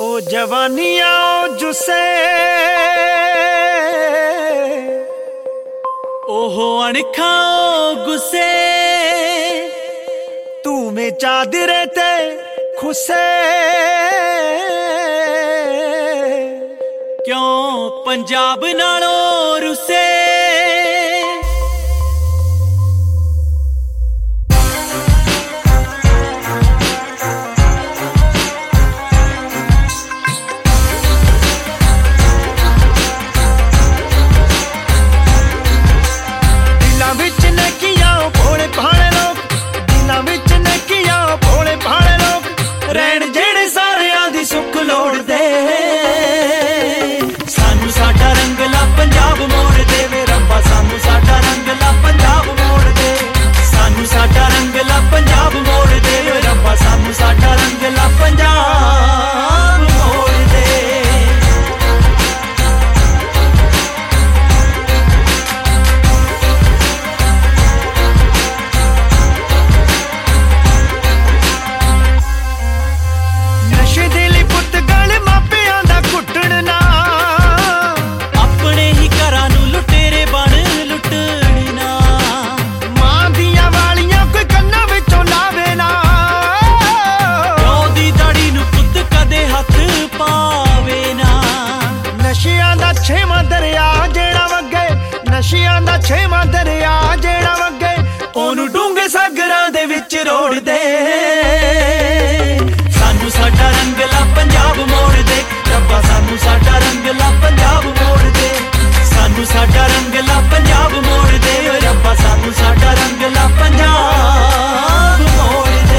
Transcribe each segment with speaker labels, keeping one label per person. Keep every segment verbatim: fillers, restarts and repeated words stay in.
Speaker 1: ओ जवानिया ओ जुसे
Speaker 2: ओहो अणखा गुस्से
Speaker 1: तू में चादरे ते खुसे
Speaker 2: क्यों पंजाब नालों रुसे सुख लोड़ दे सानू साडा रंगला पंजाब मोड़ दे वे रब्बा सानू साडा रंगला पंजाब मोड़ दे सानू साडा रंगला पंजाब मोड़ दे वे रब्बा सानू साडा रंगला पंजाब मोड़ दे।
Speaker 1: नशे दे छेवां दरिया जेड़ा वगे नशियां दा छेवां दरिया जेड़ा वगे ओनू डूंगे सागरां दे विच रोड़ दे सानू साडा रंगला पंजाब मोड़ दे रब्बा सानू साडा रंगला पंजाब मोड़ दे सानू साडा रंगला पंजाब मोड़ दे रब्बा सानू साडा रंगला पंजाब मोड़ दे।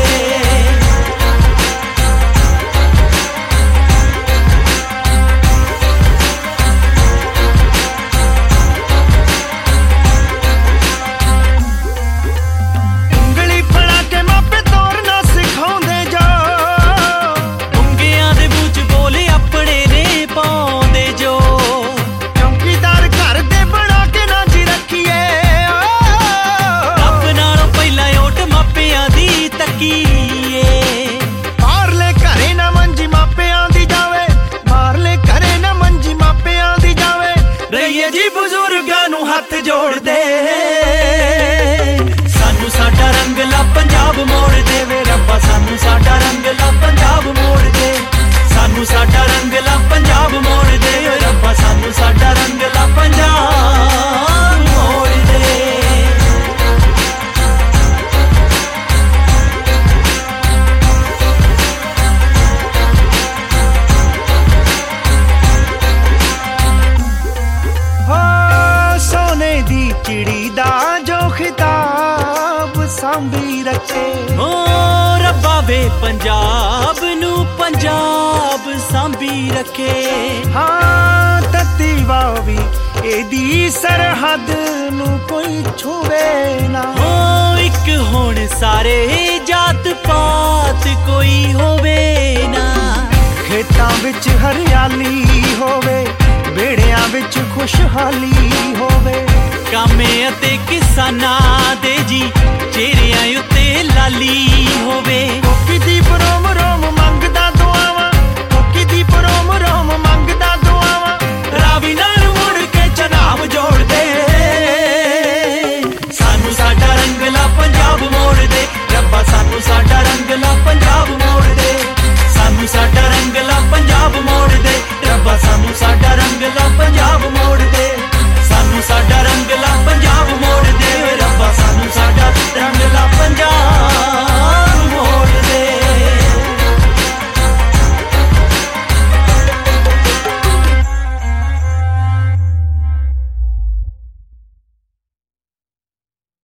Speaker 1: हथ जोड़ दे सानू साडा रंगला पंजाब मोड़ दे वे रब्बा सानू साडा रंगला पंजाब मोड़ दे सानू साडा रंगला पंजाब मोड़ दे रब्बा सानू साडा रंगला पंजाब मोड़ दे। चिड़ी दा जो खिताब सांभी रखे
Speaker 2: ओ रब्बा वे पंजाब नू पंजाब सांभी रखे
Speaker 1: हाँ तत्ती वावी एदी सरहद नू कोई छुवे ना
Speaker 2: ओ इक होण सारे जात पात कोई होवे ना
Speaker 1: खेतां विच हरियाली होवे बेड़ियां विच खुशहाली होवे
Speaker 2: कामे अते किसानां दे जी चेहरियां